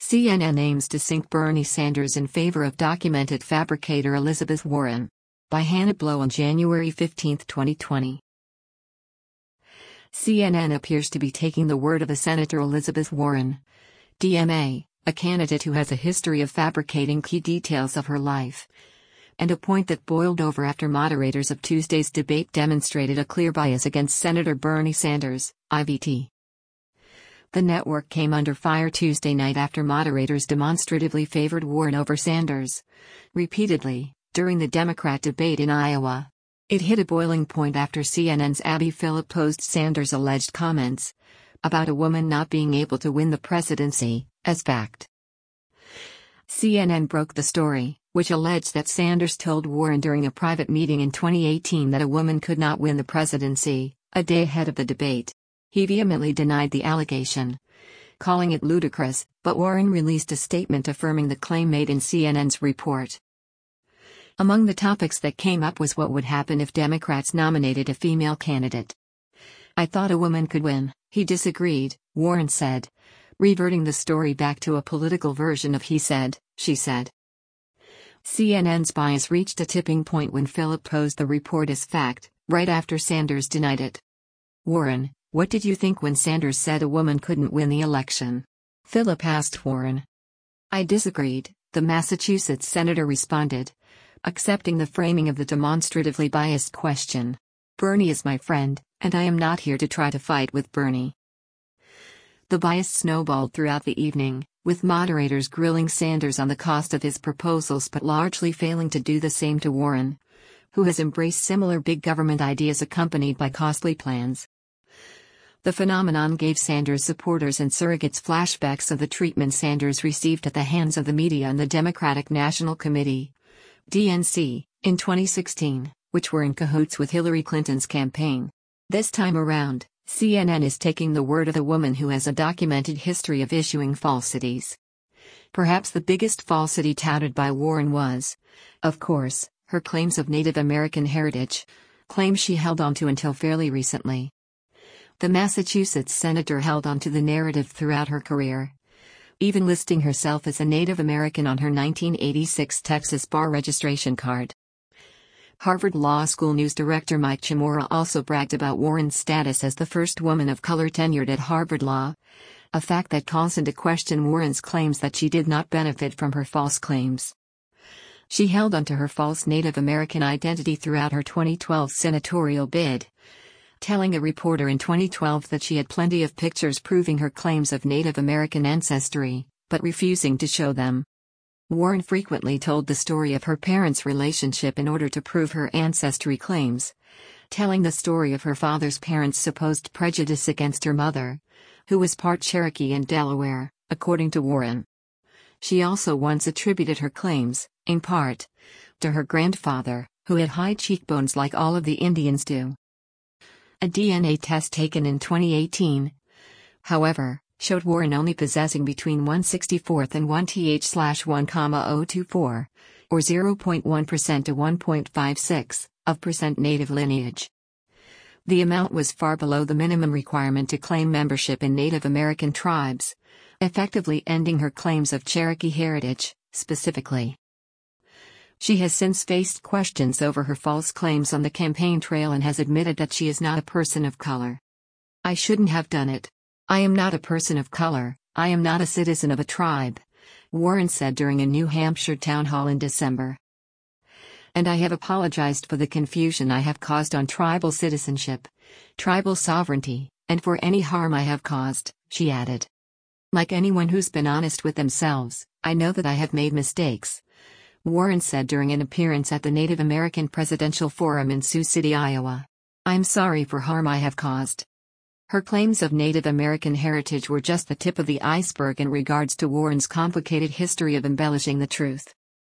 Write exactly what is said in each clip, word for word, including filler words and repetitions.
C N N aims to sink Bernie Sanders in favor of documented fabricator Elizabeth Warren. By Hannah Blow on January fifteenth, twenty twenty. C N N appears to be taking the word of a Senator Elizabeth Warren, D M A, a candidate who has a history of fabricating key details of her life, and a point that boiled over after moderators of Tuesday's debate demonstrated a clear bias against Senator Bernie Sanders, I V T. The network came under fire Tuesday night after moderators demonstratively favored Warren over Sanders, repeatedly, during the Democrat debate in Iowa. It hit a boiling point after C N N's Abby Phillip posed Sanders' alleged comments about a woman not being able to win the presidency as fact. C N N broke the story, which alleged that Sanders told Warren during a private meeting in twenty eighteen that a woman could not win the presidency, a day ahead of the debate. He vehemently denied the allegation, calling it ludicrous, but Warren released a statement affirming the claim made in C N N's report. Among the topics that came up was what would happen if Democrats nominated a female candidate. I thought a woman could win, he disagreed, Warren said, reverting the story back to a political version of he said, she said. C N N's bias reached a tipping point when Phillip posed the report as fact, right after Sanders denied it. Warren, what did you think when Sanders said a woman couldn't win the election? Phillip asked Warren. I disagreed, the Massachusetts senator responded, accepting the framing of the demonstratively biased question. Bernie is my friend, and I am not here to try to fight with Bernie. The bias snowballed throughout the evening, with moderators grilling Sanders on the cost of his proposals but largely failing to do the same to Warren, who has embraced similar big government ideas accompanied by costly plans. The phenomenon gave Sanders supporters and surrogates flashbacks of the treatment Sanders received at the hands of the media and the Democratic National Committee, D N C, in twenty sixteen, which were in cahoots with Hillary Clinton's campaign. This time around, C N N is taking the word of the woman who has a documented history of issuing falsities. Perhaps the biggest falsity touted by Warren was, of course, her claims of Native American heritage, claims she held on to until fairly recently. The Massachusetts senator held on to the narrative throughout her career, even listing herself as a Native American on her nineteen eighty-six Texas bar registration card. Harvard Law School News Director Mike Chimura also bragged about Warren's status as the first woman of color tenured at Harvard Law, a fact that calls into question Warren's claims that she did not benefit from her false claims. She held onto her false Native American identity throughout her twenty twelve senatorial bid, telling a reporter in twenty twelve that she had plenty of pictures proving her claims of Native American ancestry, but refusing to show them. Warren frequently told the story of her parents' relationship in order to prove her ancestry claims, telling the story of her father's parents' supposed prejudice against her mother, who was part Cherokee and Delaware, according to Warren. She also once attributed her claims, in part, to her grandfather, who had high cheekbones like all of the Indians do. A D N A test taken in twenty eighteen, however, showed Warren only possessing between one sixty-fourth and one th slash one comma zero two four, or zero point one percent to one point five six, of percent Native lineage. The amount was far below the minimum requirement to claim membership in Native American tribes, effectively ending her claims of Cherokee heritage, specifically. She has since faced questions over her false claims on the campaign trail and has admitted that she is not a person of color. I shouldn't have done it. I am not a person of color, I am not a citizen of a tribe, Warren said during a New Hampshire town hall in December. And I have apologized for the confusion I have caused on tribal citizenship, tribal sovereignty, and for any harm I have caused, she added. Like anyone who's been honest with themselves, I know that I have made mistakes, Warren said during an appearance at the Native American Presidential Forum in Sioux City, Iowa. I'm sorry for harm I have caused. Her claims of Native American heritage were just the tip of the iceberg in regards to Warren's complicated history of embellishing the truth.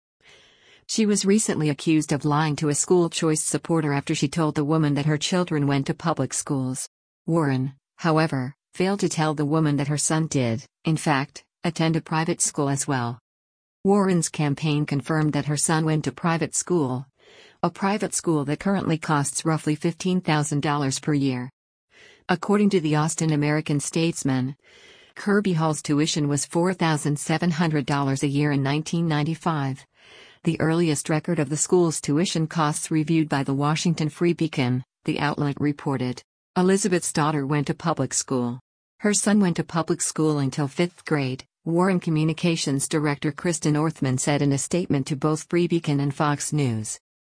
She was recently accused of lying to a school choice supporter after she told the woman that her children went to public schools. Warren, however, failed to tell the woman that her son did, in fact, attend a private school as well. Warren's campaign confirmed that her son went to private school, a private school that currently costs roughly fifteen thousand dollars per year. According to the Austin American-Statesman, Kirby Hall's tuition was four thousand seven hundred dollars a year in nineteen ninety-five. The earliest record of the school's tuition costs reviewed by the Washington Free Beacon, the outlet reported. Elizabeth's daughter went to public school. Her son went to public school until fifth grade, Warren Communications Director Kristen Orthman said in a statement to both Free Beacon and Fox News.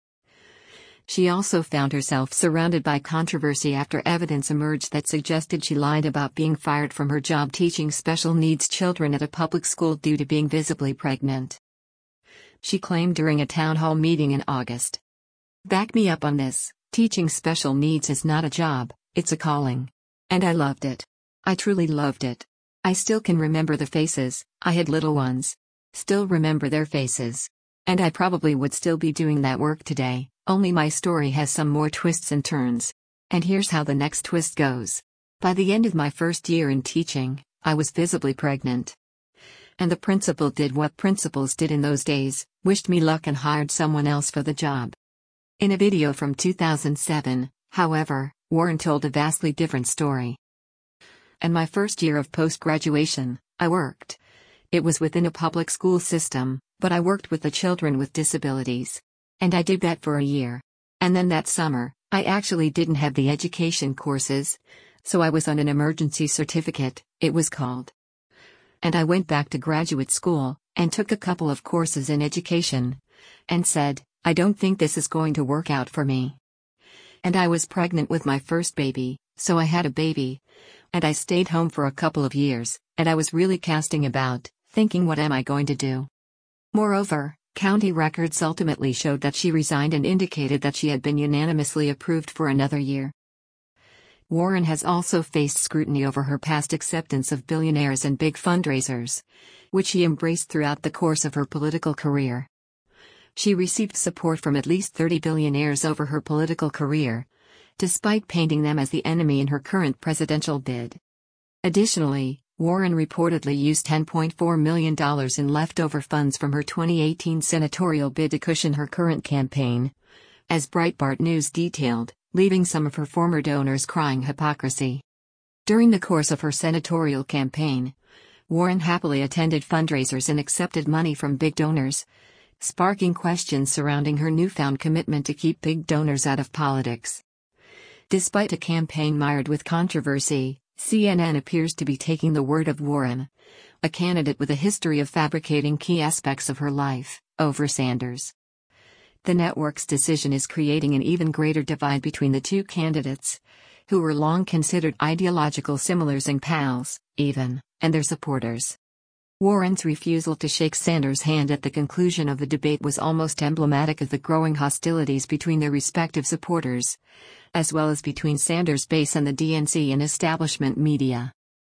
She also found herself surrounded by controversy after evidence emerged that suggested she lied about being fired from her job teaching special needs children at a public school due to being visibly pregnant. She claimed during a town hall meeting in August. "Back me up on this, teaching special needs is not a job, it's a calling. And I loved it. I truly loved it. I still can remember the faces, I had little ones. Still remember their faces. And I probably would still be doing that work today, only my story has some more twists and turns. And here's how the next twist goes. By the end of my first year in teaching, I was visibly pregnant. And the principal did what principals did in those days, wished me luck and hired someone else for the job." In a video from two thousand seven, however, Warren told a vastly different story. "And my first year of post-graduation, I worked. It was within a public school system, but I worked with the children with disabilities. And I did that for a year. And then that summer, I actually didn't have the education courses, so I was on an emergency certificate, it was called. And I went back to graduate school, and took a couple of courses in education, and said, I don't think this is going to work out for me. And I was pregnant with my first baby, so I had a baby. And I stayed home for a couple of years, and I was really casting about, thinking what am I going to do? Moreover, county records ultimately showed that she resigned and indicated that she had been unanimously approved for another year." Warren has also faced scrutiny over her past acceptance of billionaires and big fundraisers, which she embraced throughout the course of her political career. She received support from at least thirty billionaires over her political career, despite painting them as the enemy in her current presidential bid. Additionally, Warren reportedly used ten point four million dollars in leftover funds from her twenty eighteen senatorial bid to cushion her current campaign, as Breitbart News detailed, leaving some of her former donors crying hypocrisy. During the course of her senatorial campaign, Warren happily attended fundraisers and accepted money from big donors, sparking questions surrounding her newfound commitment to keep big donors out of politics. Despite a campaign mired with controversy, C N N appears to be taking the word of Warren, a candidate with a history of fabricating key aspects of her life, over Sanders. The network's decision is creating an even greater divide between the two candidates, who were long considered ideological similars and pals, even, and their supporters. Warren's refusal to shake Sanders' hand at the conclusion of the debate was almost emblematic of the growing hostilities between their respective supporters, as well as between Sanders' base and the D N C and establishment media.